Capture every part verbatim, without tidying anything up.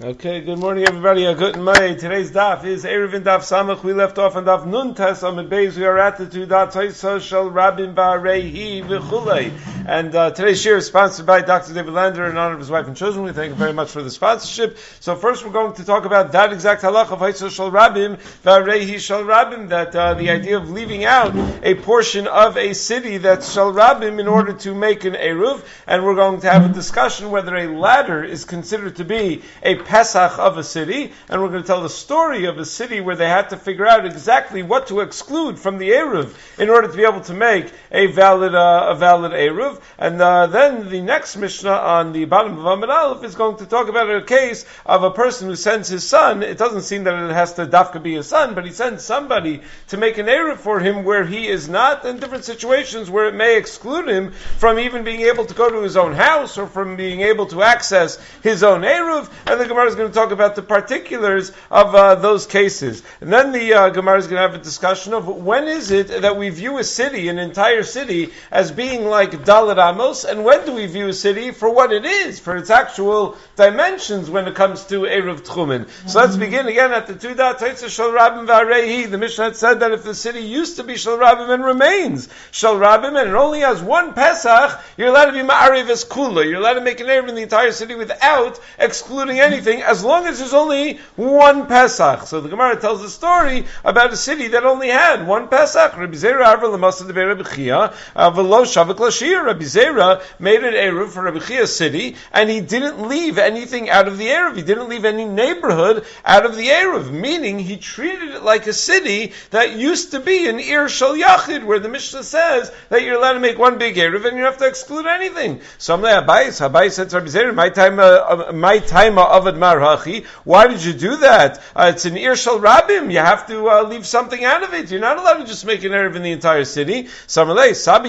Okay, good morning everybody. A good morning. Today's daf is Erev in Daf Samach. We left off on Daf Nun Tes Amid Beis. We are at the two dot Toisa Shel Rabim Ba'areihi V'chulei. And uh, today's share is sponsored by Doctor David Lander in honor of his wife and children. We thank him very much for the sponsorship. So first we're going to talk about that exact halach of Toisa Shel Rabim Ba'areihi Shel Rabim, that uh, the idea of leaving out a portion of a city that's Shel Rabim in order to make an Eruv. And we're going to have a discussion whether a ladder is considered to be a Pesach of a city, and we're going to tell the story of a city where they had to figure out exactly what to exclude from the Eruv in order to be able to make a valid uh, a valid Eruv. And uh, then the next Mishnah on the bottom of Amud Aleph is going to talk about a case of a person who sends his son. It doesn't seem that it has to dafka be his son, but he sends somebody to make an Eruv for him where he is not, in different situations where it may exclude him from even being able to go to his own house or from being able to access his own Eruv. And the Gemara is going to talk about the particulars of uh, those cases. And then the uh, Gemara is going to have a discussion of when is it that we view a city, an entire city, as being like Dalet Amos, and when do we view a city for what it is, for its actual dimensions when it comes to Eruv Tchumen. Mm-hmm. So let's begin again at the two dot Toisa Shel Rabim V'areihi. The Mishnah had said that if the city used to be Shel Rabim and remains Shel Rabim and it only has one Pesach, you're allowed to be Ma'ariv as Kula. You're allowed to make an Eruv in the entire city without excluding anything, as long as there's only one Pesach. So the Gemara tells a story about a city that only had one Pesach. Rabbi Zera Arva L'Masa Devei Rabbi Chia V'lo Shavak L'Shir. Rabbi Zera made an Eruv for Rabbi Chia's city, and he didn't leave anything out of the Eruv. He didn't leave any neighborhood out of the Eruv, meaning he treated it like a city that used to be an Ir Shel Yachid, where the Mishnah says that you're allowed to make one big Eruv and you have to exclude anything. So Amalei Abayis, Abayis said to Rabbi Zera, my time, uh, my time Avad Marhachi. Why did you do that? Uh, it's an Ir Shel Rabim. You have to uh, leave something out of it. You're not allowed to just make an Eruv in the entire city. Samalei Sabi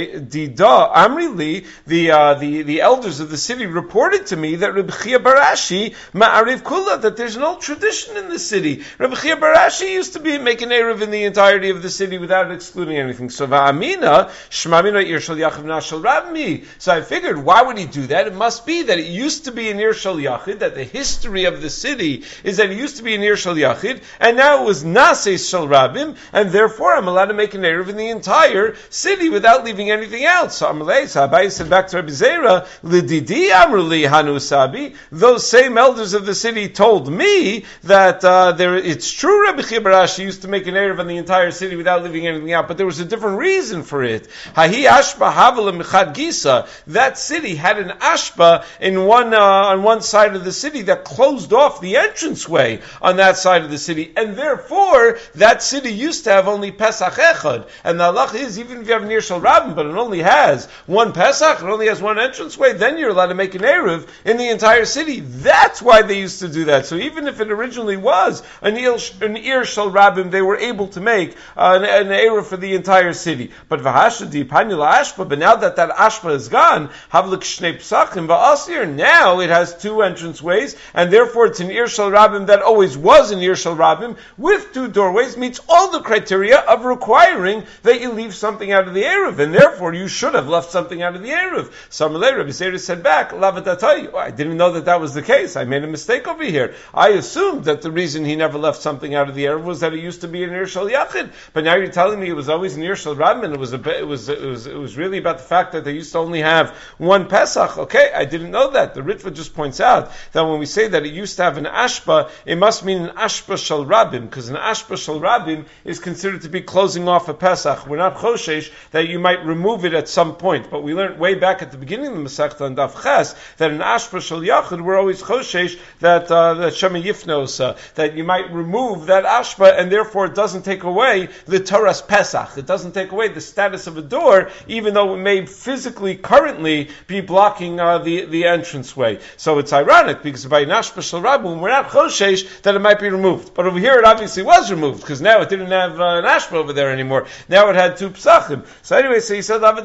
Dida Amri Li, the uh, the the elders of the city reported to me that Rabbi Chia Barashi Ma'ariv Kula, that there's an old tradition in the city. Rabbi Chia Barashi used to be making Eruv in the entirety of the city without excluding anything. So Va'amina Shmamina Ir Shel Yachid Na Shel Rabmi. So I figured, why would he do that? It must be that it used to be an Ir Shel Yachid, that the history of the city is that it used to be an Ir Shel Yachid, and now it was Nases Shel Rabim, and therefore I'm allowed to make an Eruv in the entire city without leaving anything else. So Amalei, so Abai said back to Rabbi Zera, L'didi Amruli Hanu Sabi, those same elders of the city told me that uh, there, it's true Rabbi Chia Barashi used to make an Eruv in the entire city without leaving anything out, but there was a different reason for it. Hahi Ashba Havala Michad Gisa, that city had an Ashba in one, uh, on one side of the city that closed off the entranceway on that side of the city, and therefore that city used to have only Pesach Echad. And the halach is, even if you have an Ir Shel Rabim, but it only has one Pesach, it only has one entranceway, then you're allowed to make an Eruv in the entire city. That's why they used to do that. So even if it originally was an Ir, an Ir Shel Rabim, they were able to make uh, an, an Eruv for the entire city. But V'hashadi Panila Ashba, but now that that Ashba is gone, Havlik Shnei Psachim V'asir, now it has two entranceways, and therefore it's an Ir Shel Rabim that always was an Ir Shel Rabim with two doorways, meets all the criteria of requiring that you leave something out of the Eruv, and therefore you should have left something out of the Eruv. So Amalei, Rabbi Zera said back, Lavadatai, I didn't know that that was the case. I made a mistake over here. I assumed that the reason he never left something out of the Eruv was that it used to be an Ir Shel Yachid, but now you're telling me it was always an Ir Shel Rabim, and it was a bit, it was it was it was really about the fact that they used to only have one Pesach. Okay, I didn't know that. The Ritva just points out that when we say that it used to have an Ashba, it must mean an Ashba Shel Rabim, because an Ashba Shel Rabim is considered to be closing off a Pesach. We're not choshesh that you might remove it at some point, but we learned way back at the beginning of the Masechta on Daf Ches that an Ashba Shel Yachid, we're always choshesh that uh, that Shema Yifnos, uh, that you might remove that Ashba, and therefore it doesn't take away the Torah's Pesach. It doesn't take away the status of a door, even though it may physically, currently, be blocking uh, the, the entranceway. So it's ironic, because by an Ashba Shel Rabim, we're not choshesh that it might be removed. But over here it obviously was removed, because now it didn't have uh, an Ashba over there anymore. Now it had two Psachim. So anyway, so he said, I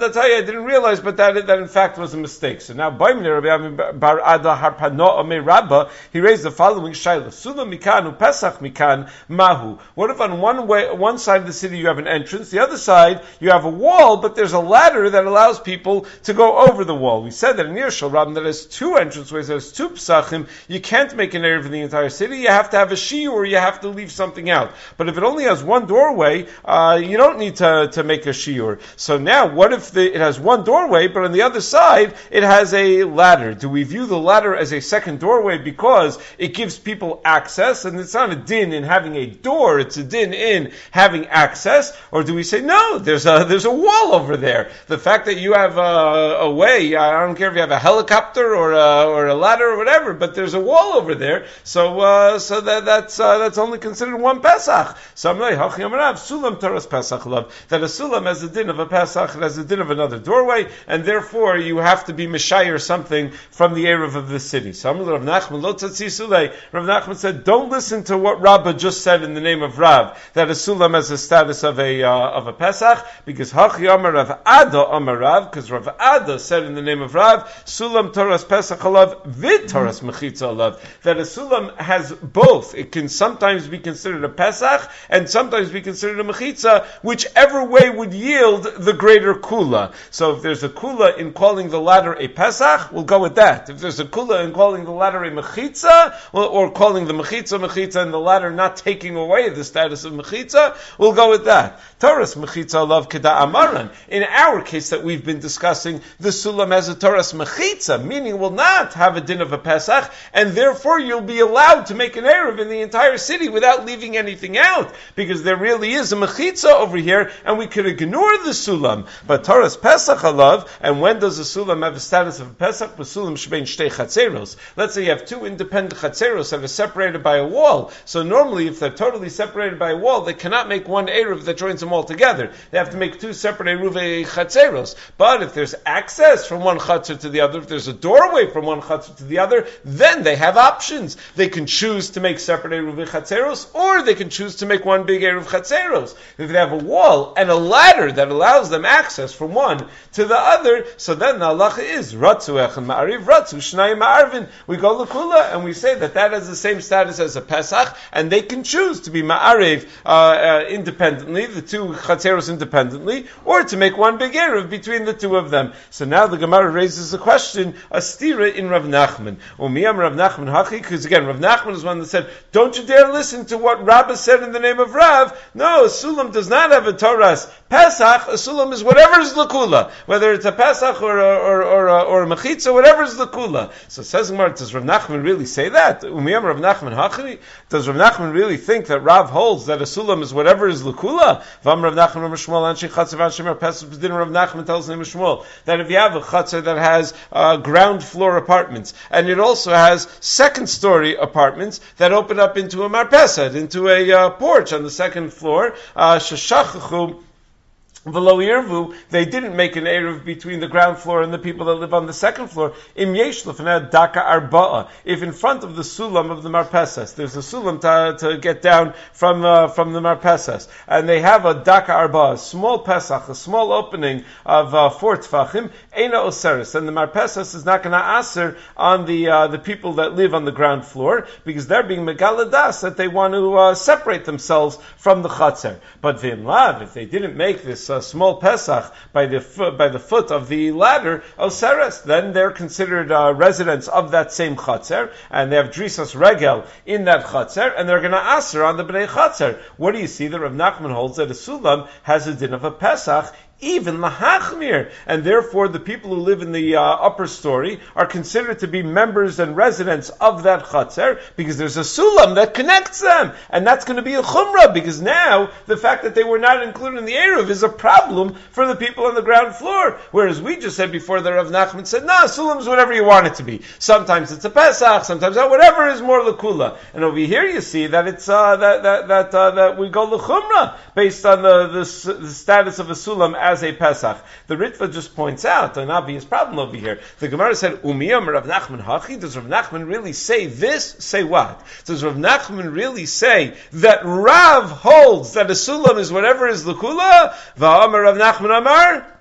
didn't realize, but that that in fact was a mistake. So now, Rabbi Bar Ada Harpano Ame Rabba, he raised the following shayla: Sulam mikan uPesach mikan mahu. What if on one way, one side of the city you have an entrance, the other side you have a wall, but there's a ladder that allows people to go over the wall? We said that in Yershal Rabban that has two entranceways, there's two Pesachim. You can't make an erev in the entire city. You have to have a shiur, or you have to leave something out. But if it only has one doorway, uh, you don't need to, to make a shiur. So now, what if the, it has one doorway, but on the other side, it has a ladder? Do we view the ladder as a second doorway because it gives people access, and it's not a din in having a door, it's a din in having access? Or do we say, no, there's a, there's a wall over there. The fact that you have a, a way, I don't care if you have a helicopter or a, or a ladder or whatever, but there's a wall over there, so uh, so that that's uh, that's only considered one Pesach. So I'm like, Sulam Taras Pesach love, that a Sulam has a din of a Pesach, it has a din of another doorway, and therefore you have to be Meshayir something from the Erev of the city. So I'm Rav Nachman, Lo Tzatzi Sulei. Rav Nachman said, don't listen to what Rabbah just said in the name of Rav, that a Sulam has a status of a uh, of a Pesach, because Hachi Amar Rav Ada Amar Rav, because Rav Ada said in the name of Rav, Sulam Taras Pesach alav, Vid Taras Mechitza alav, that a Sulam has both. It can sometimes be considered a Pesach, and sometimes be considered a Mechitza, whichever way would yield the greater Kula. So if there's a Kula in calling the ladder a Pesach, we'll go with that. If there's a Kula in calling the ladder a Mechitza, or, or calling the Mechitza Mechitza and the ladder not taking away the status of Mechitza, we'll go with that. Taras Mechitza alav Keda Amaran. In our case that we've been discussing, the Sulam has a Taras Mechitza, meaning will not have a din of a Pesach, and therefore you'll be allowed to make an Erev in the entire city without leaving anything out, because there really is a Mechitza over here, and we could ignore the Sulam. But Taras Pesach alav, and when does a Sulam have a status of a Pesach? Sulam shbein shtei chatzeros. Let's say you have two independent chatzeros that are separated by a wall. So normally, if they're totally separated by a wall, they cannot make one Erev that joins them all together. They have to make two separate Eruv chatzeros. But if there's access from one chatzer to the other, if there's a doorway from one chatzer to the other, then they have options. They can choose to make separate Eruv chatzeros, or they can choose to make one big Eruv chatzeros. If they have a wall and a ladder that allows them access from one to the other, so then the halacha is Ratzu Echad Ma'ariv, Ratzu Shnayim Ma'arvin. We go L'Kula and we say that that has the same status as a Pesach, and they can choose to be Ma'ariv uh, uh, independently, the two Chatzeros independently, or to make one big Erev between the two of them. So now the Gemara raises the question, a stira in Rav Nachman. Umiyam Rav Nachman Hachi, because again, Rav Nachman is one that said, don't you dare listen to what Rabbah said in the name of Rav. No, a Sulam does not have a Taras Pesach. A Sulam is whatever is L'Kula, whether it's a Pesach or a, or, or, a, or a Mechitza, whatever is L'Kula. So says Gemara, does Rav Nachman really say that? Umiyam Rav Nachman Hachi? Does Rav Nachman really think that Rav holds that a Sulam is whatever is L'Kula? Vam Rav Nachman Rav Shmuel Anshi Chatzer V'Anshemar Pesach B'Din. Rav Nachman tells the name of Shmuel that if you have a Chatzer that has uh, ground floor apartments, and it also has second story apartments that open up into a marpesed, into a uh, porch on the second floor, uh, Sheshachachu V'lo yirvu, they didn't make an erev between the ground floor and the people that live on the second floor. Im yesh lefnei daka arba'a. If in front of the sulam of the marpesas, there's a sulam to, to get down from uh, from the marpesas, and they have a daka arba'a, a small pesach, a small opening of uh, four tfachim, eina oseris, and the marpesas is not going to aser on the uh, the people that live on the ground floor, because they're being megaladas that they want to uh, separate themselves from the chatzer. But v'imlav, if they didn't make this a small Pesach by the foot, by the foot of the ladder, Oseres, then they're considered uh, residents of that same Chatzer, and they have Drisas Regel in that Chatzer, and they're going to aser on the Bnei Chatzer. What do you see? The Rav Nachman holds that a Sulam has a din of a Pesach, even Lahachmir, and therefore the people who live in the uh, upper story are considered to be members and residents of that Chatzer, because there's a Sulam that connects them, and that's going to be a Chumrah, because now the fact that they were not included in the Erev is a problem for the people on the ground floor, whereas we just said before that Rav Nachman said, no, Sulam's whatever you want it to be. Sometimes it's a Pesach, sometimes uh, whatever is more L'Kula. And over here you see that it's uh, that that that, uh, that we go L'Chumrah based on the, the, the status of a Sulam as a Pesach. The Ritva just points out an obvious problem over here. The Gemara said, Umiyam Rav Nachman Hachi. Does Rav Nachman really say this? Say what? Does Rav Nachman really say that Rav holds that a Sulam is whatever is L'Kula? Va'amar Rav Nachman Amar?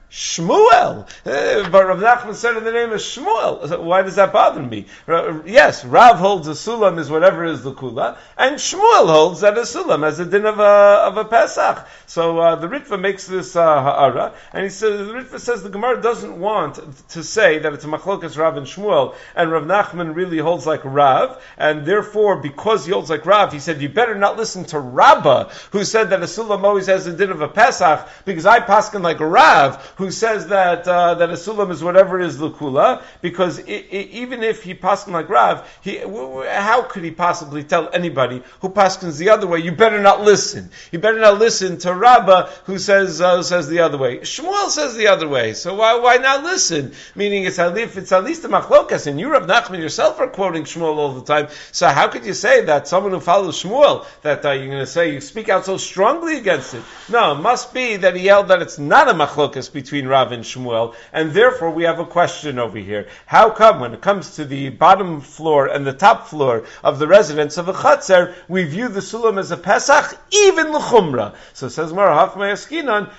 Shmuel. Uh, but Rav Nachman said in the name of Shmuel. Why does that bother me? Uh, yes, Rav holds a sulam is whatever is the kula, and Shmuel holds that a sulam as a din of a, of a Pesach. So uh, the Ritva makes this uh, ha'ara, and he says, the Ritva says the Gemara doesn't want to say that it's a machlokas Rav and Shmuel, and Rav Nachman really holds like Rav, and therefore, because he holds like Rav, he said, you better not listen to Rabbah, who said that a sulam always has a din of a Pesach, because I paskin like Rav, who says that uh, that a sulam is whatever is the kula, because it, it, even if he paskin like Rav, he, w- w- how could he possibly tell anybody who paskins the other way, you better not listen. You better not listen to Rabbah, who says uh, who says the other way. Shmuel says the other way, so why why not listen? Meaning, it's if it's at least a machlokas, and you, Rav Nachman, yourself are quoting Shmuel all the time, so how could you say that someone who follows Shmuel, that uh, you're going to say, you speak out so strongly against it? No, it must be that he held that it's not a machlokas between Rav and Shmuel, and therefore we have a question over here. How come when it comes to the bottom floor and the top floor of the residence of a Chatzer, we view the sulam as a Pesach, even l'chumra? So it says, we're talking about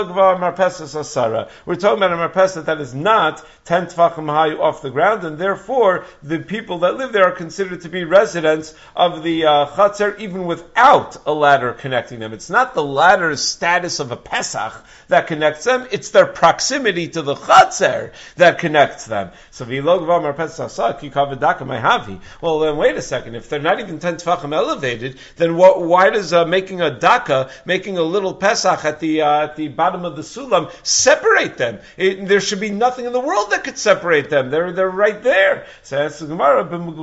a marpesa that is not ten tefachim high off the ground, and therefore the people that live there are considered to be residents of the uh, Chatzer, even without a ladder connecting them. It's not the ladder's status of a Pesach that connects them, it's their proximity to the Chatzer that connects them. So well, then wait a second, if they're not even ten tefachim elevated, then what, why does uh, making a daka, making a little Pesach at the uh, at the bottom of the sulam separate them? It, there should be nothing in the world that could separate them. They're they're right there. So that's the Gemara.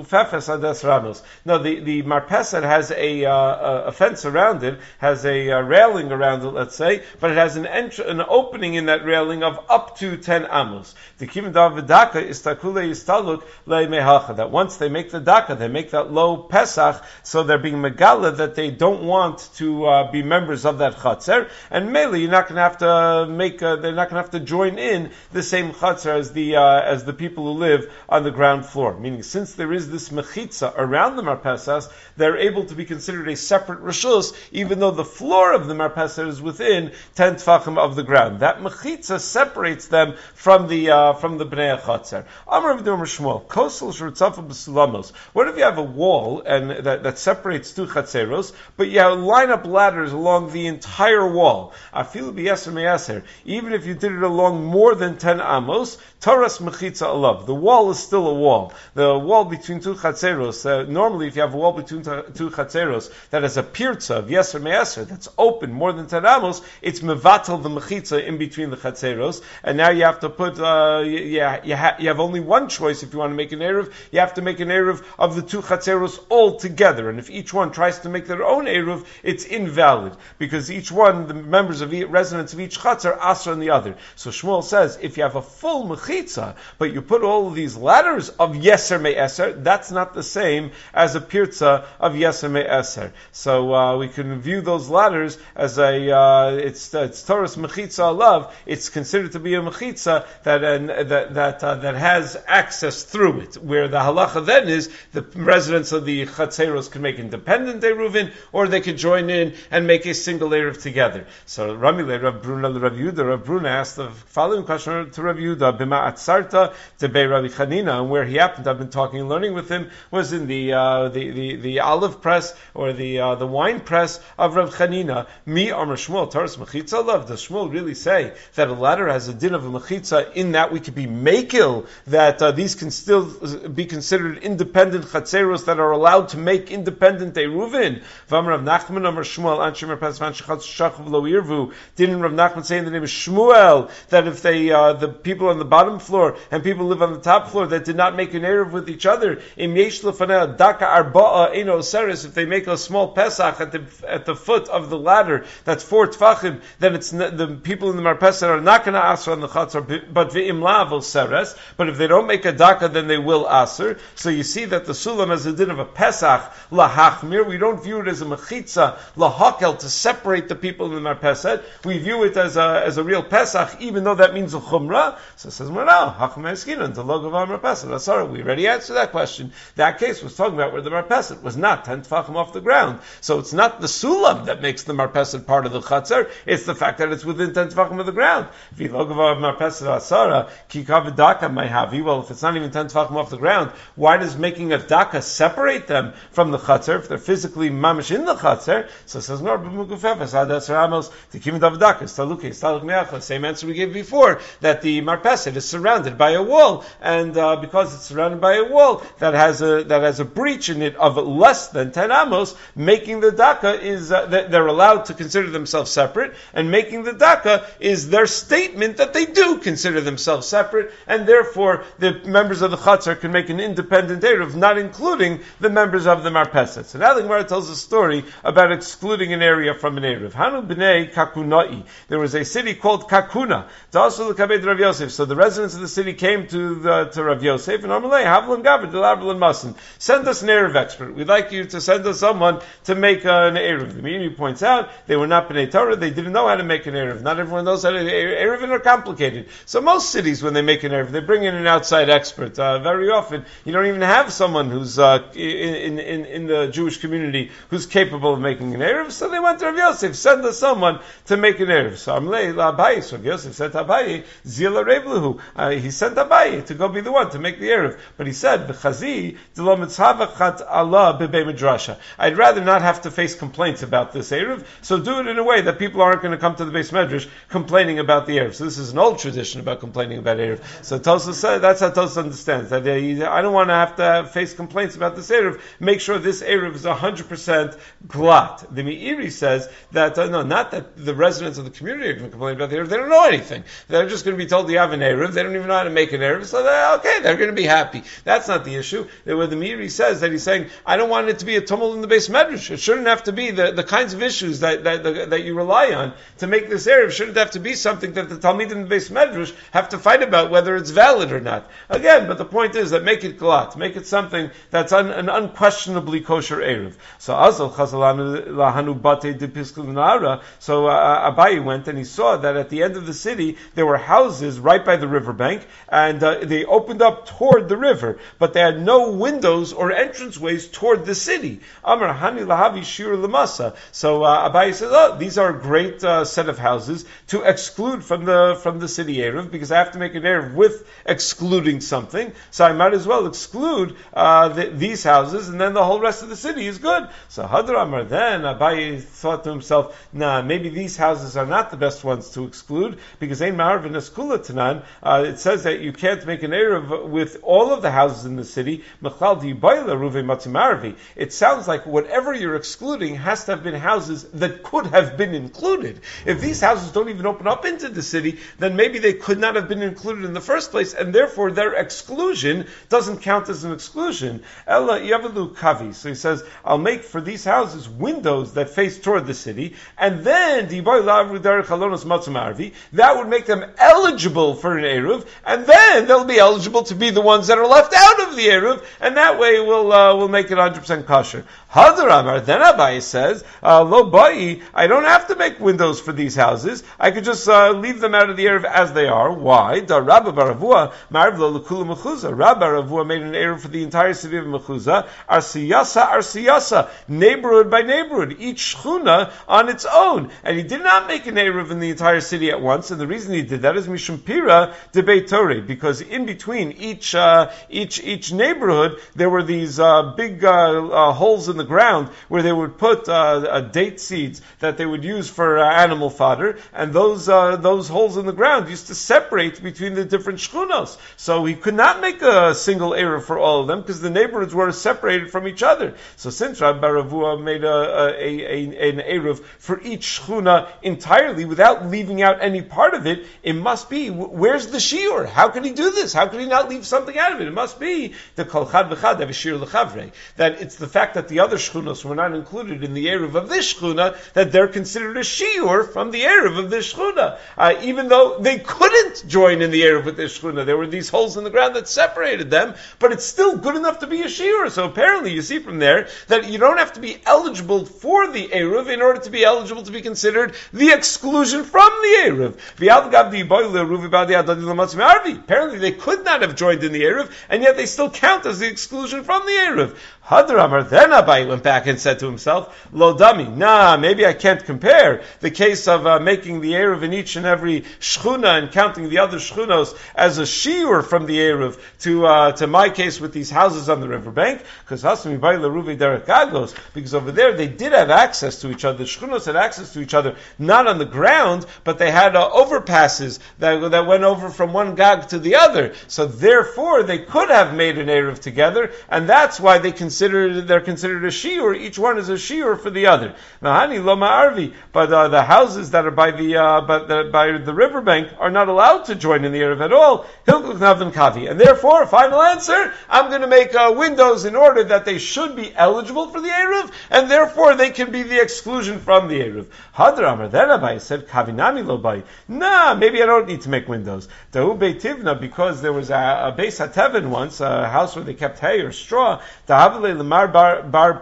No, the the marpesa has a uh, a fence around it, has a uh, railing around it, let's say, but it has an entr- an opening in that railing of up to ten amos. The kivendav v'daka is takule yistaluk le'mehacha. That once they make the daka, they make that low Pesach, so they're being megala that they don't want to uh, be members of that Chatzer, and mainly you're not going to have to make, uh, they're not going to have to join in the same Chatzer as the uh, as the people who live on the ground floor. Meaning, since there is this mechitza around the marpesas, they're able to be considered a separate rishus, even though the floor of the marpesa is within ten tefachim of the ground. That mechitza separates them from the uh, from the bnei Chatzer. Amar Avdom Shmuel, kosel shurtzafa b'sulamos. What if you have a wall and that, that separates two chatzeros, but you have, line up ladders along the entire wall? Afilu b'yeser me'yeser. Even if you did it along more than ten amos, taras mechitza alav. The wall is still a wall. The wall between two chatzeros. Uh, normally, if you have a wall between t- two chatzeros that has a pirza of yeser me'yeser that's open more than ten amos, it's mevatel the mechitza in between the chatzeros, and now you have to put. Uh, yeah, you, ha- you have only one choice if you want to make an eruv. You have to make an eruv of the two chatzeros all together, and if each one tries to make their own eruv, it's invalid because each one, the members of each, residents of each chatzer, asr on the other. So Shmuel says, if you have a full mechitza, but you put all of these ladders of yeser me'eser, that's not the same as a pirza of yeser me'eser. So uh, we can view those ladders as a uh, it's it's Torah's mechitza alav. It's considered to be a mechitza that uh, that that uh, that has access through it. Where the halacha then is the residents of the chatzeros can make independent eruvin, or they could join in and make a single eruv together. So Rami le Rav Bruna le Rav Yehuda. Rav Bruna asked the following question to Rav Yehuda: Bima atzarta to Bei Rabbi Chanina, and where he happened to have been talking and learning with him was in the uh, the, the the olive press or the uh, the wine press of Rav Chanina. Mi Amar Shmuel Taras mechitza love. Does Shmuel really say that a ladder has a din of a mechitza in that we could be makil that uh, these can still be considered independent chatzeros that are allowed to make independent eruvin? V'amar Rav Nachman Amar Shmuel Anshim Rapes Van Shechatz Shachav Lo Yirvu. Didn't Rav Nachman say in the name of Shmuel that if they uh, the people on the bottom floor and people live on the top floor that did not make an eruv with each other, im yesh lefanei daka arba'a eino seres, if they make a small pesach at the at the foot of the ladder that's four tefachim, then it's n- the people in the marpesa are not going to aser on the chatzar, but ve'im lavel seres. But if they don't make a daka, then they will aser. So you see that the sulam has a din of a pesach lahachmir. We don't view it as a mechitza lahakel to separate the people in the marpesa. We view it as a as a real pesach, even though that means a chumrah. So it says, well, no, hachmir eskinan to log of our marpesa. That's all right. We already answered that question. That case was talking about where the marpesa was not ten tefachim off the ground. So it's not the sulam that makes the marpesa part of the chatzar. It's the fact that it's within ten tefachim of the ground. ground. Well, if it's not even ten tefachim off the ground, why does making a daka separate them from the chatzar if they're physically mamish in the chatzar? So it says, no, same answer we gave before, that the marpeset is surrounded by a wall, and uh, because it's surrounded by a wall that has a that has a breach in it of less than ten amos, making the daka is uh, they're allowed to consider themselves separate, and making the daka is their statement that they do consider themselves separate, and therefore the members of the chatzar can make an independent eruv, not including the members of the marpeset. So now the Gemara tells a story about excluding an area from an eruv. Hanu b'nei Kakunai. There was a city called Kakuna. So the residents of the city came to the, to Rav Yosef and Amalei, Havlan Gavir, Delavlan Masan. Send us an eruv expert. We'd like you to send us someone to make uh, an eruv. The Meiri points out they were not b'nei Torah. They didn't know how to make an eruv. Not everyone knows how to. Eruvin are complicated. So most cities, when they make an eruv, they bring in an outside expert. Uh, very often, you don't even have someone who's uh, in, in in the Jewish community who's capable of making an eruv. So they went to Rav Yosef, send us someone to make an eruv. So Amalei la'Abaye. So Rav Yosef said to Abaye, Zila Reblahu. Uh, he sent Abaye to go be the one to make the eruv. But he said, V'chazi d'lo mitzhavachat Allah b'bei midrasha. I'd rather not have to face complaints about this eruv. So do it in a way that people aren't going to come to the Beis Medrash complaining about the eruv. So this is an old tradition about complaining about eruv. So Tosfos said that's how Tosfos understands that. Uh, I don't want to have to face complaints about this eruv. Make sure this eruv is one hundred percent glat. The Meiri says that uh, no, not that the residents of the community are going to complain about the eruv. They don't know anything. They're just going to be told you have an eruv. They don't even know how to make an eruv. So they're okay. They're going to be happy. That's not the issue. Where the Meiri says that he's saying, I don't want it to be a tumult in the Beis Medrash. It shouldn't have to be the, the kinds of issues that that, that that you rely on to make this eruv. Shouldn't have to be something that the Talmidim in the Beis Medrash have to fight about whether it's valid or not. Again, but the point is that make it glat, make it something that's un, an unquestionably kosher eruv. So Azal Chazalanu lahanu bate de piskulinara. So uh, Abaye went and he saw that at the end of the city there were houses right by the riverbank, and uh, they opened up toward the river, but they had no windows or entranceways toward the city. Amar hani lahavi shir lamasa. So uh, Abaye says, "Oh, these are a great uh, set of houses to exclude from the from the city eruv, because I have to make an eruv with excluding something. So I might as well exclude uh, the, these houses, and then the whole rest of the city is good." So Hadar Amar, then Abaye thought to himself, "Nah, maybe these houses are not the best ones to exclude, because Ein Ma'arvin Eskula Tanan. Uh, it says that you can't make an eruv with all of the houses in the city. It sounds like whatever you're excluding has to have been houses that could have been included. If these houses don't even open up into the city, then maybe they could not have been included in the first place, and therefore their exclusion doesn't count as an exclusion. Ella Yavalu Kavi. So he says, I'll make for these houses windows that face toward the city, and then that would make them eligible for an eruv, and then they'll be eligible to be the ones that are left out of the eruv, and that way we'll uh, we'll make it one hundred percent kosher. Hadar Amar, then Abaye says, uh, Lo Ba'i, I don't have to make windows for these houses. I could just uh, leave them out of the eruv as they are. Why? Da Rabba Baravua, Ma'arv lo l'kula mechuzah. Rabba Baravua made an eruv for the entire city of Mechuzah. Arsiyasa, Arsiyasa, neighborhood by neighborhood, each shchuna on its own. And he did not make an eruv in the entire city at once, and the reason he did that is Mishum Pira de Beit Torah, because in between each uh, each each neighborhood there were these uh, big uh, uh, holes in the ground where they would put uh, uh, date seeds that they would use for uh, animal fodder, and those uh, those holes in the ground used to separate between the different shchunos. So he could not make a single eruv for all of them because the neighborhoods were separated from each other. So since Rabbi Baravua made a, a, a, an eruv for each shchuna entirely without leaving out any part of it, it must be, where's the shiur? How can he do this? How can he not leave something out of it? It must be the kol chad v'chad have a shiur l'chavrei. That it's the fact that the other shchunos were not included in the eruv of this shchuna, that they're considered a shiur from the eruv of this shchuna. Uh, even though they couldn't join in the eruv with this shchuna. There were these holes in the ground that separated them, but it's still good enough to be a shiur. So apparently you see from there that you don't have to be eligible for the eruv in order to be eligible to be considered the exclusion from the eruv. Apparently they could not have joined in the eruv, and yet they still count as the exclusion from the eruv. Hadar Amar, then Abaye went back and said to himself, Lo dami, nah, maybe I can't compare the case of uh, making the eruv in each each and every shchuna and counting the other shchunos as a shiur from the Eruv to uh, to my case with these houses on the riverbank, because Hasmi Baila Ruvi Derek Gagos, because over there they did have access to each other. The shchunos had access to each other, not on the ground, but they had uh, overpasses that that went over from one gag to the other. So therefore, they could have made an Eruv together, and that's why they considered they're considered a shiur. Each one is a shiur for the other. Mahani Loma Arvi, but uh, the houses that are by the uh, by the by the riverbank are not allowed to join in the Eruv at all. Hilchuk Navin Kavi, and therefore, final answer: I'm going to make uh, windows in order that they should be eligible for the Eruv, and therefore they can be the exclusion from the Eruv. Hadra Amar, then Abai said, Kavinami lo bai. Nah, maybe I don't need to make windows. Dahu Beitivna, because there was a, a Beis HaTevin once, a house where they kept hay or straw. Dahavle Lemar Bar Bar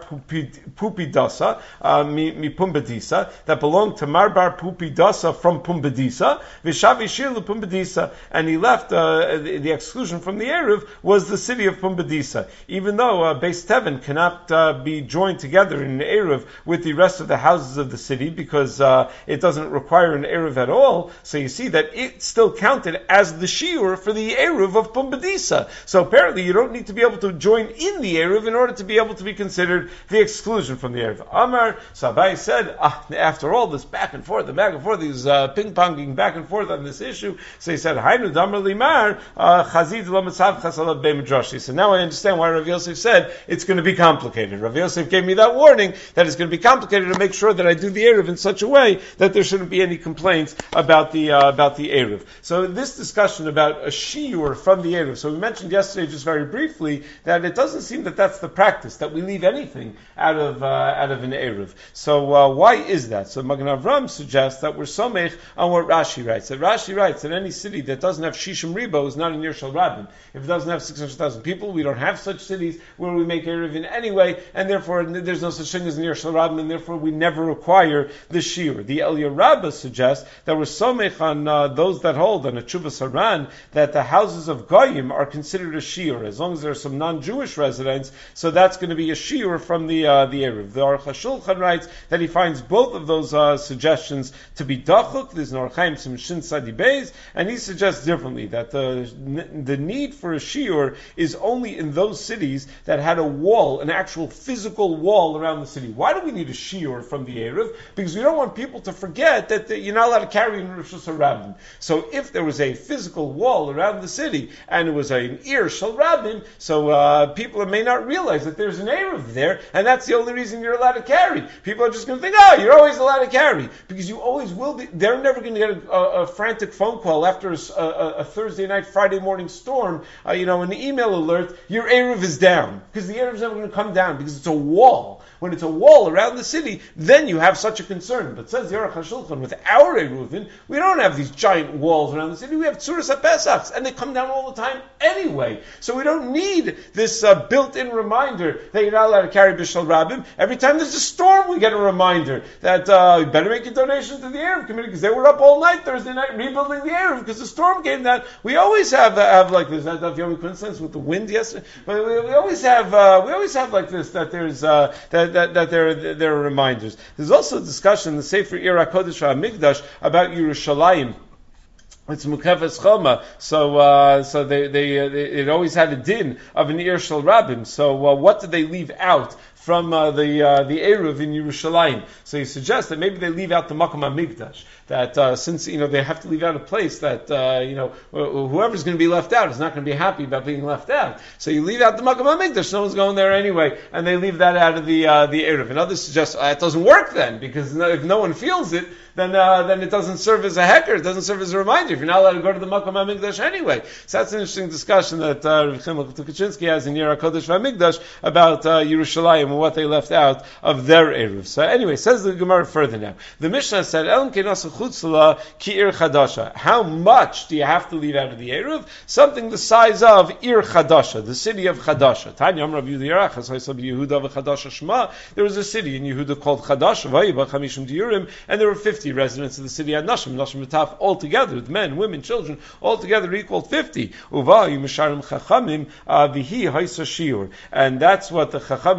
Pupidasa mi Pumbedisa, that belonged to Mar Bar Pupidasa from Pumbedisa. Vishavi Shir Pumbedisa, and he left uh, the, the exclusion from the Eruv was the city of Pumbedisa. Even though uh, Beis Tevin cannot uh, be joined together in an Eruv with the rest of the houses of the city because uh, it doesn't require an Eruv at all, so you see that it still counted as the shiur for the Eruv of Pumbedisa. So apparently you don't need to be able to join in the Eruv in order to be able to be considered the exclusion from the Eruv. Amar, so Abai said, ah, after all this back and forth, the back and forth, these uh, ping-ponging back and forth on this issue, so he said, Hainu Damar Limar, Chazid Lo Matzav Chasalav Be Midrashi. So now I understand why Rav Yosef said it's going to be complicated. Rav Yosef gave me that warning that it's going to be complicated to make sure that I do the Eruv in such a way that there shouldn't be any complaints about the uh, about the Eruv. So this discussion about a shiur from the Eruv. So we mentioned yesterday just very briefly that it doesn't seem that that's the practice, that we leave anything out of uh, out of an Eruv. So uh, why is that? So Magen Avram suggests that we're somech on what Rashi writes. That Rashi writes that any city that doesn't have Shishim Ribo is not in Yer Shel Rabin. If it doesn't have six hundred thousand people, we don't have such cities where we make Eruv in any way, and therefore there's no such thing as Yer Shel Rabin, and therefore we never require the shiur. The Eliyah Rabbah suggests that we're somech on uh, those that hold on a Chuvas Haran that the houses of Goyim are considered a shiur as long as there are some non-Jewish residents. So that's going to be a shiur from the uh, the Eruv. The Aruch HaShulchan writes that he finds both of those uh, suggestions to be dachuk. There's an Orach Chaim Sim Shin Sadi Beis, and he suggests differently that the the need for a shiur is only in those cities that had a wall, an actual physical wall around the city. Why do we need a shiur from the Eruv? Because we don't want people to forget that the, you're not allowed to carry in Rosh Hashanah. So if there was a physical wall around the city and it was an Ir Shel Rabin, so uh, people may not realize that there's an Eruv there, and that's the only reason you're allowed to carry. People are just going to think, oh, you're always allowed to carry, because you always will be. They're never going to get a, a, a frantic phone call after a, a, a Thursday night, Friday morning storm, uh, you know, an email alert, your Eruv is down, because the Eruv is never going to come down, because it's a wall. When it's a wall around the city, then you have such a concern. But says the Aruch HaShulchan, with our Eruvin, we don't have these giant walls around the city. We have Tzuras HaPesachs, and they come down all the time anyway. So we don't need this uh, built-in reminder that you're not allowed to carry Bishal Rabim. Every time there's a storm, we get a reminder that uh, you better make a donation to the Eruv committee, because they were up all night Thursday night rebuilding the Eruv because the storm came down. We always have uh, have like this. That Daf Yomi coincidence with the wind yesterday, but we, we always have uh, we always have like this, that there's uh, that that that there there are reminders. There's also a discussion in the Sefer Ir HaKodesh HaMikdash about Yerushalayim. It's Mukefes Choma, so uh, so they they, uh, they it always had a din of an Ir Shel Rabim. So uh, what did they leave out from uh, the uh, the Eruv in Yerushalayim? So he suggests that maybe they leave out the Makom HaMikdash. That uh, since you know they have to leave out a place that uh, you know whoever's going to be left out is not going to be happy about being left out. So you leave out the Makom HaMikdash. No one's going there anyway, and they leave that out of the uh, the Eruv. And others suggest uh, it doesn't work then, because no, if no one feels it, then uh, then it doesn't serve as a hecker. It doesn't serve as a reminder if you're not allowed to go to the Makom HaMikdash anyway. So that's an interesting discussion that uh, Rav Chimel Tukachinsky has in Ir HaKodesh VaMikdash about uh, Yerushalayim and what they left out of their Eruv. So anyway, says the Gemara further now. The Mishnah said, Elam Kenasa Chutzla Ki Ir Chadasha. How much do you have to leave out of the Eruv? Something the size of Ir Chadasha, the city of Chadasha. Tanya Amrav Yudhirach, as I said, Yehuda v'Chadasha Shema. There was a city in Yehuda called Chadasha, Vayiba Chamishim Diurim, and there were fifty residents of the city had Nashim, Nashim Mataf, all together, with men, women, children, all together equaled fifty. Uva Yimisharim Chachamim Vihi Haisa Shiur. And that's what the Chacham said.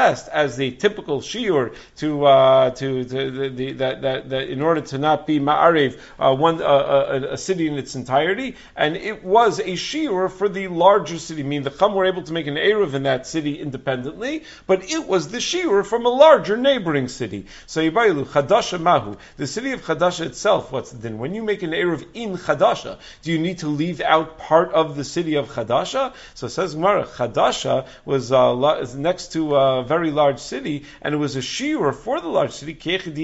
assessed as the typical shiur to uh, to, to the, the, that, that, that in order to not be ma'ariv uh, one uh, a, a city in its entirety, and it was a shiur for the larger city. I mean, the Chum were able to make an eruv in that city independently, but it was the shiur from a larger neighboring city. So Yibayilu Chadasha Mahu, the city of Chadasha itself. What's the din? When you make an eruv in Chadasha, do you need to leave out part of the city of Chadasha? So it says Gemara, Chadasha was uh, next to a very large city, and it was a shiur for the large city.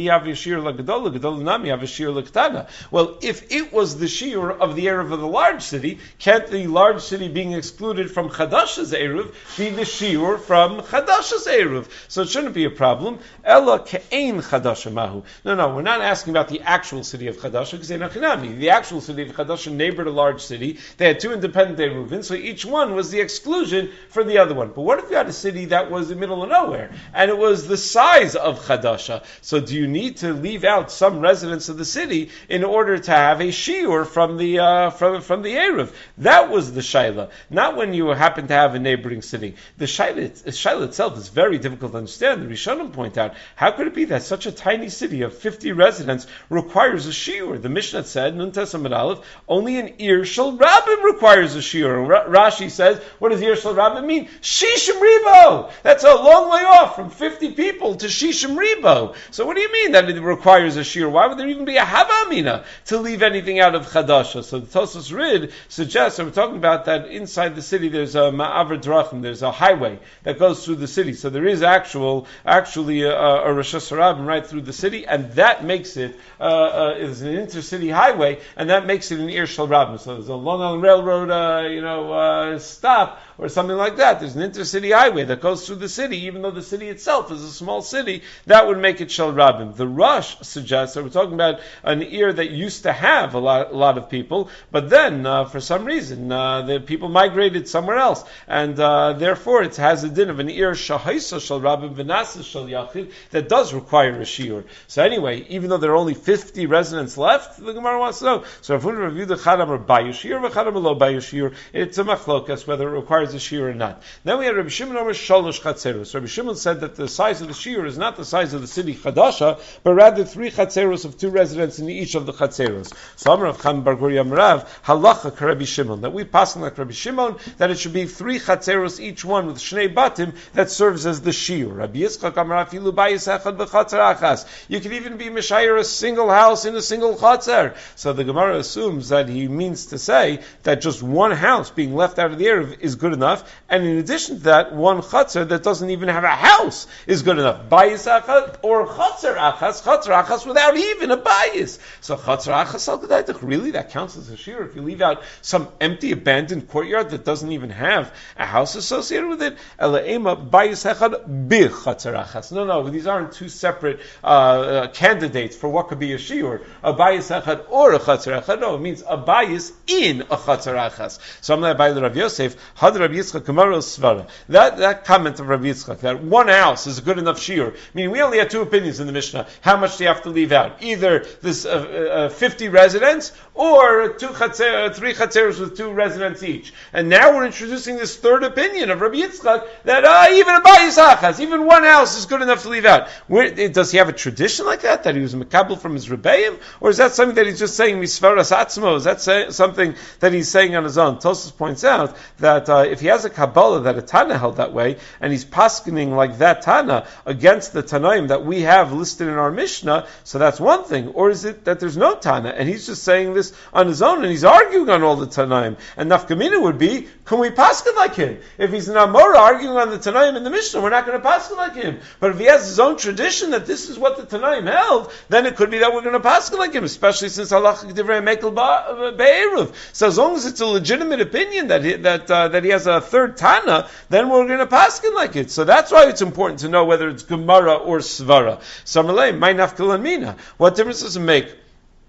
Well, if it was the shiur of the eruv of the large city, can't the large city being excluded from Chadasha's eruv be the shiur from Chadasha's eruv? So it shouldn't be a problem. Ella ke'ein Chadasha mahu. No, no, we're not asking about the actual city of Chadasha, because the actual city of Chadasha neighbored a large city. They had two independent eruvin, so each one was the exclusion for the other one. But what if you had a city that was in the middle of nowhere, and it was the size of Chadasha? So do you need to leave out some residents of the city in order to have a shiur from the uh, from from the eruv? That was the shaila, not when you happen to have a neighboring city. The shaila, the shaila itself is very difficult to understand. The Rishonim point out, how could it be that such a tiny city of fifty residents requires a shiur? The Mishnah said, Nun Tes Amud Aleph, only an Ir Shel Rabbim requires a shiur. Rashi says, what does Ir Shel Rabbim mean? Shishim Ribo! That's a long way off from fifty people to Shishim Ribo. So what do you mean that it requires a shiur? Why would there even be a Havamina to leave anything out of Chadasha? So the Tosfos Rid suggests that we're talking about that inside the city there's a Ma'avar Drachim, there's a highway that goes through the city. So there is actual, actually a, a Rosh Hashanah right through the city, and that makes it uh, uh, is an intercity highway, and that makes it an Ir Shel Rabbim. So there's a Long Island Railroad, uh, you know, uh, stop or something like that. There's an intercity highway that goes through the city, even though the city itself is a small city. That would make it Shel Rabbim. The Rush suggests that we're talking about an Ir that used to have a lot, a lot of people, but then uh, for some reason uh, the people migrated somewhere else, and uh, therefore it has a din of an Ir Shahaisa Shel Rabbim V'Nasa Shel Yachid that does require a shiur. So anyway, even though there are only fifty residents left, the Gemara wants to know. So if we review the Chadam or Bayu Shiur, Chadam lo Bayu Shiur, it's a machlokas whether it requires a shiur or not. Then we have Rabbi Shimon Omer Shalosh Chatzeros. Rabbi Shimon said that the size of the shiur is not the size of the city Chadasha, but rather three Chatzeros of two residents in each of the Chatzeros. So Amar of Cham Bar Guri Amrav Halacha Rabbi Shimon, that we pass on like Rabbi Shimon that it should be three Chatzeros each one with Shnei Batim that serves as the shiur. Rabbi Yitzchak Amar Afilu Bayis Echad B'Chatzer Achas. You could even be Mishayir a single house in a single Chatzer. So the Gemara assumes that he means to say that just one house being left out of the eruv is good enough, and in addition to that, one Chatzer that doesn't even have a house is good enough. Bayis Achad or Chatzer Achas, Chatzer Achas without even a bayis. So Chatzer Achas Al Kedai, really that counts as a shiur if you leave out some empty abandoned courtyard that doesn't even have a house associated with it. Elaema Bayis Echad Bi Chatzer Achas. No, no, these aren't two separate uh, uh, candidates for what could be a shiur, a bayis echad or a chatzer echad. No, it means a bayis in a chatzer achas. So I'm like by Rav Yosef, had Rav Yitzchak Kamaro Svara. That that comment of Rav Yitzchak that one house is a good enough shiur. I mean, we only had two opinions in the Mishnah. How much do you have to leave out? Either this uh, uh, fifty residents or two chatzer, uh, three chatzeros with two residents each. And now we're introducing this third opinion of Rav Yitzchak that uh, even a bayis achas, even one house is good enough to leave out. Where, does he have a tradition like that, that he was mekabel from his rebbeim? Or is that something that he's just saying misvaras atzmo? Is that say, something that he's saying on his own? Tosfos points out that uh, if he has a Kabbalah that a Tana held that way, and he's paskening like that Tana against the Tanaim that we have listed in our Mishnah, so that's one thing. Or is it that there's no Tana, and he's just saying this on his own, and he's arguing on all the Tanaim? And nafkamina would be, can we pasken like him? If he's an Amora arguing on the Tanaim in the Mishnah, we're not going to pasken like him. But if he has his own tradition that this is what the Tanaim held, then it could be that we're going to pasken like him, especially since halachic divrei mekel be'eruv. So as long as it's a legitimate opinion that he, that uh, that he has a third Tana, then we're going to pasken like it. So that's why it's important to know whether it's Gemara or Svara. Samalei, my nafkalamina. What difference does it make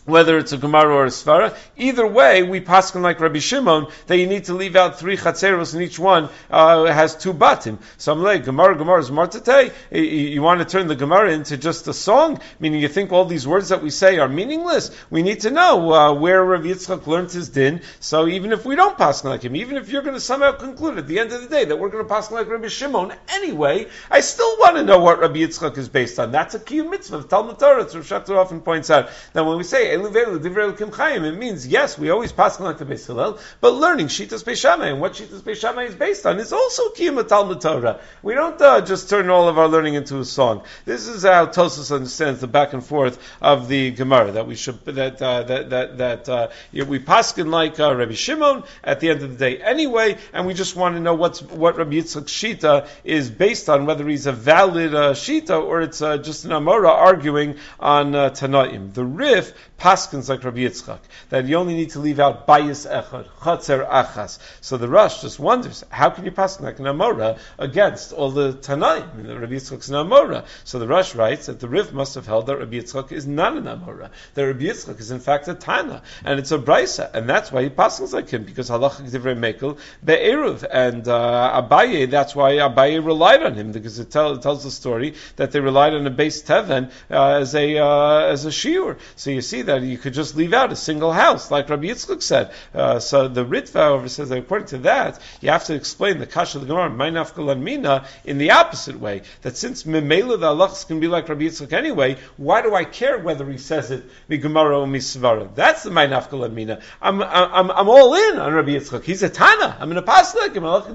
whether it's a Gemara or a Svara. Either way, we paskin like Rabbi Shimon that you need to leave out three chatzeros and each one uh, has two batim. So I'm like, Gemara, Gemara is martatei. You, you want to turn the Gemara into just a song, meaning you think all these words that we say are meaningless? We need to know uh, where Rabbi Yitzchak learned his din. So even if we don't paskin like him, even if you're going to somehow conclude at the end of the day that we're going to paskin like Rabbi Shimon anyway, I still want to know what Rabbi Yitzchak is based on. That's a kiyum mitzvah of Talmud Torah. Rav Schachter often points out that when we say it means, yes, we always pass like the Beis Hillel, but learning Shitas Beis Shammai, and what Shitas Beis Shammai is based on, is also Kiyum Talmud Torah. We don't uh, just turn all of our learning into a song. This is how Tosfos understands the back and forth of the Gemara, that we should, that, uh, that, that, that, uh, we paskin like uh, Rabbi Shimon at the end of the day anyway, and we just want to know what's, what Rabbi Yitzchak's Shita is based on, whether he's a valid uh, Shita, or it's uh, just an Amora arguing on uh, Tanaim. The Rif paskins like Rabbi Yitzchak, that you only need to leave out bayis echad, chatzer achas. So the Rosh just wonders, how can you paskin like an Amora against all the Tanaim? Rabbi Yitzchak's an Amora. So the Rosh writes that the Rif must have held that Rabbi Yitzchak is not an Amora, that Rabbi Yitzchak is in fact a Tana, and it's a Braisa, and that's why he paskins like him, because halacha divrei mekel be'eruv, and uh, Abaye, that's why Abaye relied on him, because it, tell, it tells the story that they relied on a base teven uh, as a uh, as a shiur. So you see that you could just leave out a single house, like Rabbi Yitzchak said. Uh, so the Ritva, however, says that according to that, you have to explain the kasha of the Gemara, my nafka mina, in the opposite way. That since memela the halachas can be like Rabbi Yitzchak anyway, why do I care whether he says it mi Gemara or mi Svara? That's the my nafka mina. I'm I'm I'm all in on Rabbi Yitzchak. He's a Tana. I'm in a pasuk.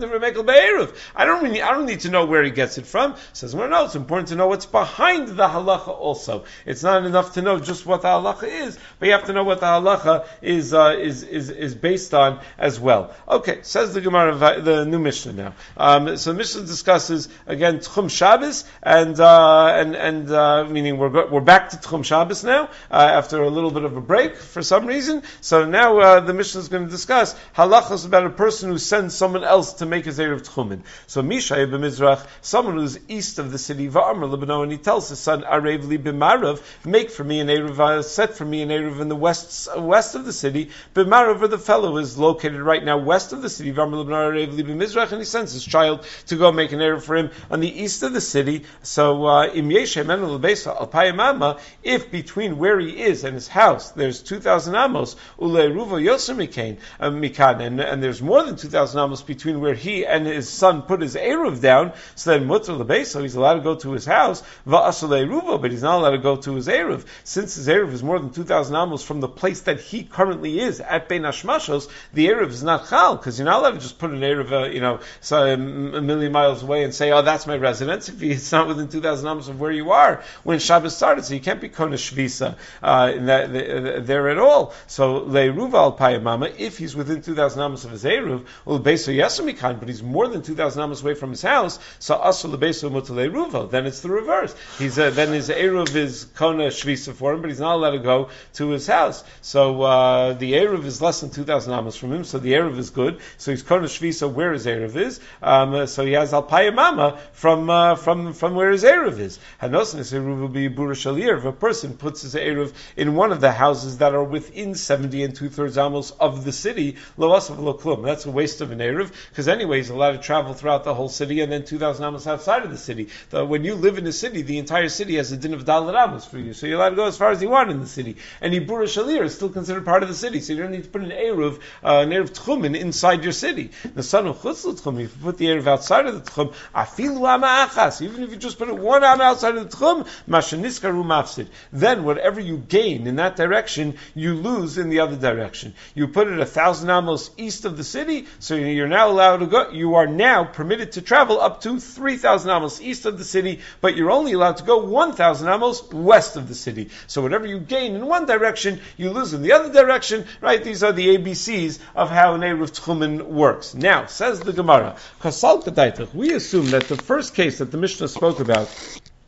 I don't really, I don't need to know where he gets it from. Says, well, no, it's important to know what's behind the halacha also. It's not enough to know just what the halacha is, but you have to know what the halacha is uh, is, is is based on as well. Okay, says the Gemara, the new Mishnah now. Um, so Mishnah discusses again Tchum Shabbos, and uh, and and uh, meaning we're we're back to Tchum Shabbos now uh, after a little bit of a break for some reason. So now uh, the Mishnah is going to discuss halachas about a person who sends someone else to make his erev tchumen. So Mishay b'Mizrach, someone who's east of the city, va'amar lebeno, and he tells his son Arev li b'Marav, make for me an erev, uh, set for me an erev in the west west of the city. B'Marav, where the fellow is located right now, west of the city. Va'amar lebeno Arev li b'Mizrach, and he sends his child to go make an erev for him on the east of the city. So im yeshem enu lebeisa al payim amma, if between where he is and his house there's two thousand amos, uleiruva yoser mikain mikan, and and there's more than two thousand amos between where he and his son put his eruv down, so then mutter lebeis, so he's allowed to go to his house, va'asal eruva, but he's not allowed to go to his eruv. Since his eruv is more than two thousand amos from the place that he currently is at Bein Hashmashos, the eruv is not chal, because you're not allowed to just put an eruv, uh, you know, so a million miles away and say, oh, that's my residence, if it's not within two thousand amos of where you are when Shabbos started, so you can't be kona shvisa uh, in that, the, there at all. So le'eruva al payamama, if he's within two thousand amos of his eruv, well, beso yasamikan, but he's more than two thousand amos away from his house, so asul lebeso mutalei ruva, then it's the reverse. He's uh, then his eruv is kona shvisa for him, but he's not allowed to go to his house. So uh, the eruv is less than two thousand amos from him, so the eruv is good. So he's kona shvisa where his eruv is. Um, so he has al payamama from uh, from from where his eruv is. Hanosin his eruv will be bura shalir. If a person puts his eruv in one of the houses that are within seventy and two thirds amos of the city, lo asav lo klum. That's a waste of an eruv, because anyway he's allowed to travel throughout the whole city and then two thousand amos outside of the city. The, when you live in a city, the entire city has a din of dalet amos for you, so you're allowed to go as far as you want in the city. And Ibura Shalir is still considered part of the city, so you don't need to put an eruv, uh, an eruv tchumen inside your city. The son of chutz l'tchum, if you put the eruv outside of the tchum, afilu ama achas, even if you just put it one ama outside of the tchum, mashaniskaru mafsid. Then whatever you gain in that direction, you lose in the other direction. You put it a thousand amos east of the city, so you're now allowed to go, you are now permitted to travel up to three thousand amos east of the city, but you're only allowed to go one thousand amos west of the city. So whatever you gain in one direction, you lose in the other direction, right? These are the A B Cs of how an eruv tchumen works. Now, says the Gemara, we assume that the first case that the Mishnah spoke about,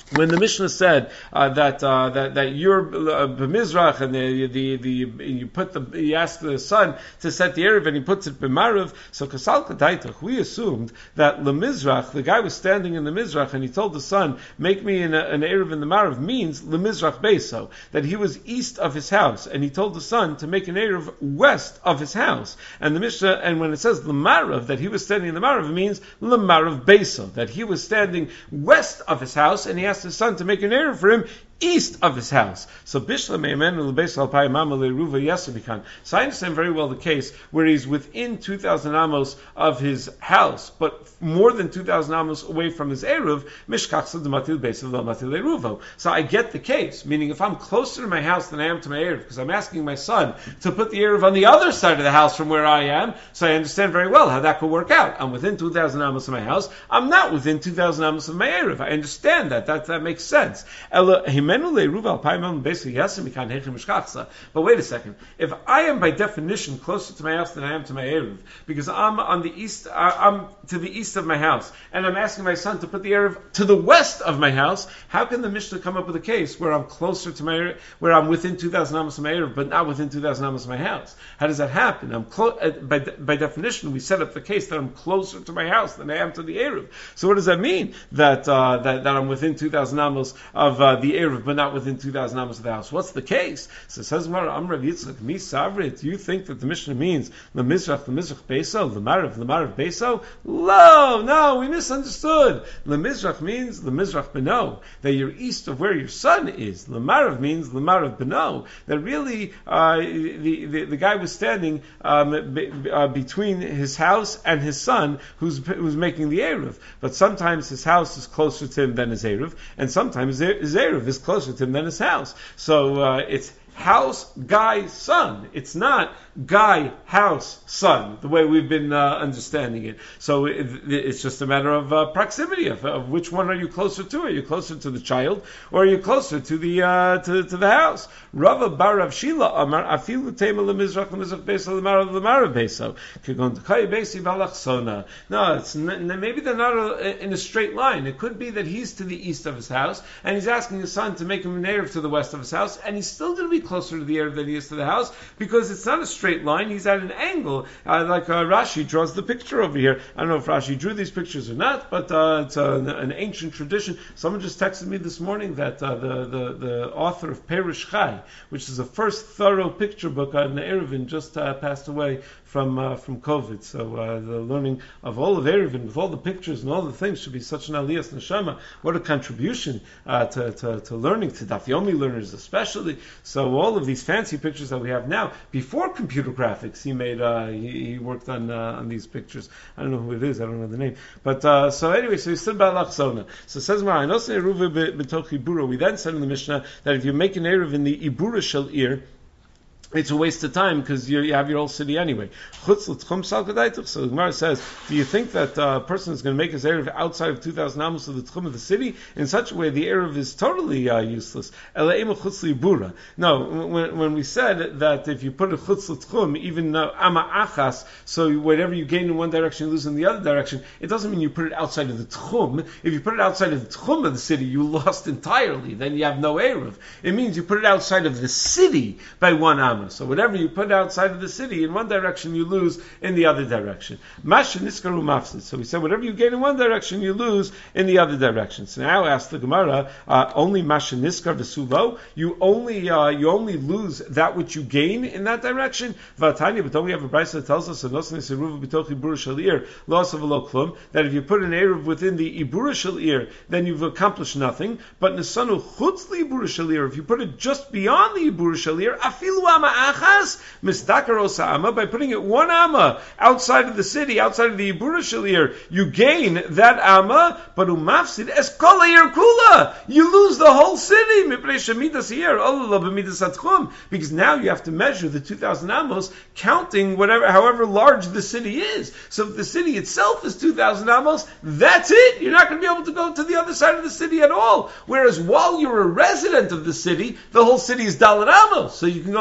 when the Mishnah said uh, that uh, that that you're uh, b'mizrach and the, the the you put the you ask the son to set the erev and he puts it b'marav, so kasal kadaitach, we assumed that the mizrach, the guy was standing in the mizrach and he told the son, make me an, an erev in the marav, means the mizrach beso, that he was east of his house, and he told the son to make an erev west of his house. And the Mishnah, and when it says the marav, that he was standing in the marav, it means the marav beso, that he was standing west of his house, and he asked his son to make an erev for him east of his house. So Bishla Me'emen L'Beis Alpai Mama Le'Ruva Yasabikan. So I understand very well the case where he's within two thousand amos of his house, but more than two thousand amos away from his eruv. Mishkachsa D'Matil Beis L'Matil Le'Ruvo. So I get the case, meaning if I'm closer to my house than I am to my eruv, because I'm asking my son to put the eruv on the other side of the house from where I am, so I understand very well how that could work out. I'm within two thousand amos of my house. I'm not within two thousand amos of my eruv. I understand that. That that makes sense. But wait a second. If I am by definition closer to my house than I am to my eruv, because I'm on the east, uh, I'm to the east of my house, and I'm asking my son to put the eruv to the west of my house, how can the Mishnah come up with a case where I'm closer to my, where I'm within two thousand amos of my eruv, but not within two thousand amos of my house? How does that happen? I'm clo- uh, by by definition, we set up the case that I'm closer to my house than I am to the eruv. So what does that mean? That uh, that, that I'm within two thousand amos of uh, the eruv, but not within two thousand amos of the house. What's the case? So it says, Amrav Yitzchak, mi savrit. Do you think that the Mishnah means the mizrach, the mizrach beso, the marav, the marav beso? No, no, we misunderstood. The mizrach means the mizrach beno, that you're east of where your son is. The marav means the marav beno, that really uh, the, the the guy was standing um, be, uh, between his house and his son, who's who's making the eruv. But sometimes his house is closer to him than his eruv, and sometimes his eruv is closer to him than his house. So uh, it's house, guy, son. It's not guy, house, son, the way we've been uh, understanding it. So it, it's just a matter of uh, proximity, of, of which one are you closer to? Are you closer to the child, or are you closer to the uh, to, to the house? Rava bar Rav Shila amar afilu tema lemizrach lemizrach beso lemarav lemarav beso kegon t'chai besi balachsona. No, it's n- maybe they're not a, in a straight line. It could be that he's to the east of his house, and he's asking his son to make him an erev to the west of his house, and he's still going to be closer to the erev than he is to the house, because it's not a straight line, he's at an angle, uh, like uh, Rashi draws the picture over here. I don't know if Rashi drew these pictures or not, but uh, it's uh, an, an ancient tradition. Someone just texted me this morning that uh, the, the, the author of Perish Chai, which is the first thorough picture book on the Eruvin, just uh, passed away from uh, from COVID. So uh, the learning of all of Eruvin, with all the pictures and all the things, should be such an aliyas neshama. What a contribution uh, to, to, to learning, to Daf Yomi learners especially. So all of these fancy pictures that we have now, before computer graphics, he made uh, he, he worked on uh, on these pictures. I don't know who it is. I don't know the name. But uh, so anyway, so he stood by Lachzona. So it says Mara, we then said in the Mishnah that if you make an eruv in the ibura shel ir, it's a waste of time because you have your whole city anyway. So the Gemara says, do you think that uh, a person is going to make his eruv outside of two thousand amos of the tchum of the city? In such a way, the eruv is totally uh, useless. No, when, when we said that if you put a chutz l'tchum, even uh, ama achas, so whatever you gain in one direction, you lose in the other direction, it doesn't mean you put it outside of the tchum. If you put it outside of the tchum of the city, you lost entirely. Then you have no eruv. It means you put it outside of the city by one amma. So whatever you put outside of the city, in one direction you lose in the other direction. Masha niskaru mafsid. So we said whatever you gain in one direction, you lose in the other direction. So now ask the Gemara, uh, only masha niskar v'sulo? You only uh, you only lose that which you gain in that direction? Vatanya, but don't we have a brayso that tells us that if you put an eruv within the ibura shel ir, then you've accomplished nothing. But nesanu chutz li ibura shel ir, if you put it just beyond the ibura shel ir, afilu ama achas mistakar osa ama, by putting it one ama outside of the city, outside of the ibura shel ir, you gain that ama, but umafsid es kol ir kula, you lose the whole city mipnei shemidas ir Allah b'midas atchum, because now you have to measure the two thousand amos, counting whatever, however large the city is. So if the city itself is two thousand amos, that's it. You're not going to be able to go to the other side of the city at all. Whereas while you're a resident of the city, the whole city is dalet amos, so you can go in two thousand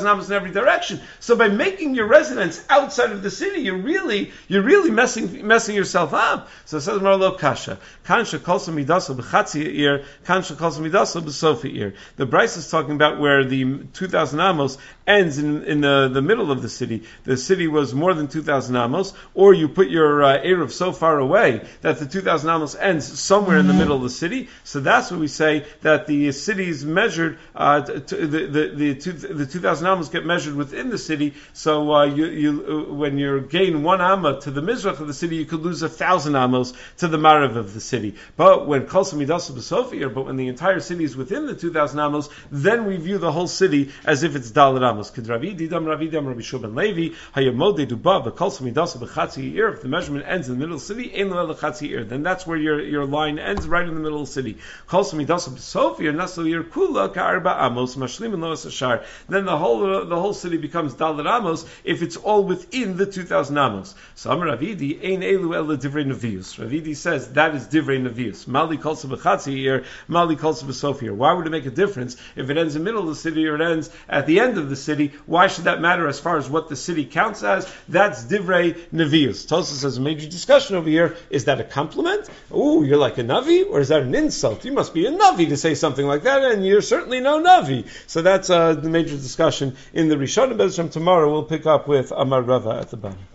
thousand amos in every direction. So by making your residence outside of the city, you're really, you're really messing, messing yourself up. So it says Marlo Kasha. Kansha Kolsa Midasa B'Chatzi Ir, Kansha Kolsa Midasa B'Sofi Ir. The Bryce is talking about where the two thousand amos ends in, in the, the middle of the city. The city was more than two thousand amos, or you put your uh, Erev so far away that the two thousand amos ends somewhere in the middle of the city. So that's what we say that the cities measured, uh, to, to, the, the, the, two, the two thousand amos get measured within the city. So uh, you, you, uh, when you gain one amma to the Mizrach of the city, you could lose a thousand amos to the Marav of the city. But when Kol Samidasa B'Sofir, but when the entire city is within the two thousand amos, then we view the whole city as if it's Dalet amos. K'Ravidi Dam Ravidam Rabbi Shulban Levi Hayamode Duba B'Kol Samidasa B'Chatzi Ir. If the measurement ends in the middle of the city, Ein Lo L'Chatzi Ir. Then that's where your your line ends, right in the middle of the city. Kol Samidasa B'Sofir Nasal Ir Kula Ka'arba Amos Mashlim Lo Ashar. Then the whole uh, the whole city becomes Dalet amos if it's all within the two thousand amos. So Amar Ravidi Ein Elu Ela Divrei Nevius. Ravidi says that is Divrei Nevius. Mali Kol B'Chatzi Ir, Mali Kol B'Sofir. Why would it make a difference if it ends in the middle of the city or it ends at the end of the city? Why should that matter as far as what the city counts as? That's Divrei Nevius. Tosfos says a major discussion over here. Is that a compliment? Ooh, you're like a Navi? Or is that an insult? You must be a Navi to say something like that, and you're certainly no Navi. So that's uh, the major discussion in the Rishonim. Tomorrow we'll pick up with Amar Rava at the bottom.